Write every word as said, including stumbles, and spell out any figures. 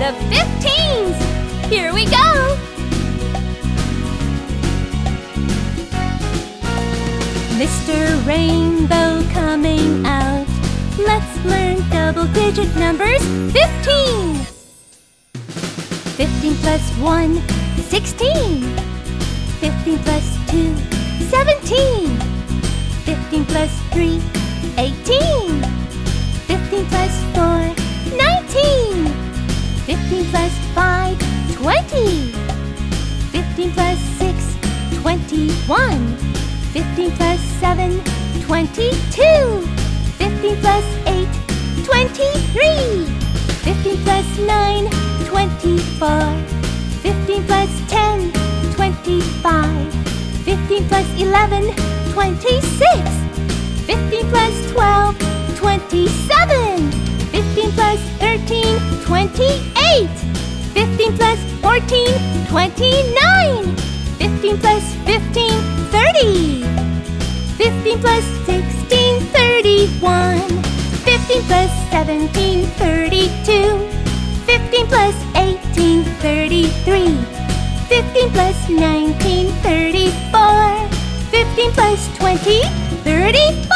the fifteens! Here we go! Mister Rainbow coming out. Let's learn double-digit numbers. Fifteen! Fifteen plus one, sixteen. Fifteen plus two, seventeen. Fifteen plus three, eighteen. Fifteen plus four, nineteen. Fifteen plus five, twenty. Fifteen plus six, twenty-one. Fifteen plus seven, twenty-two. Fifteen plus eight, twenty-three. Fifteen plus nine, twenty-four. Fifteen plus ten, twenty-five. Fifteen plus eleven, twenty-six. Fifteen plus twelve, twenty-seven. Fifteen plus thirteen, twenty-eight. Fifteen plus fourteen, twenty-nine. Fifteen plus fifteen, thirty. Fifteen plus sixteen, thirty-one. Fifteen plus seventeen, thirty-two. Fifteen plus eighteen, thirty-three. Fifteen plus nineteen, thirty-four. Fifteen plus twenty, thirty-five.